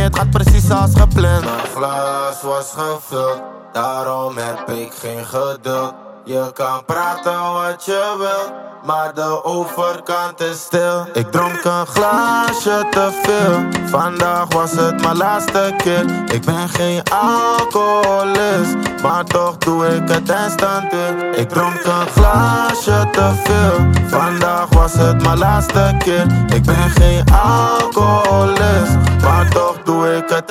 het gaat precies als gepland. Mijn glas was gevuld, daarom heb ik geen geduld. Je kan praten wat je wil, maar de overkant is stil. Ik dronk een glaasje te veel, vandaag was het mijn laatste keer. Ik ben geen alcoholist, maar toch doe ik het instant weer. Ik dronk een glaasje te veel, vandaag was het mijn laatste keer. Ik ben geen alcoholist, maar toch doe ik het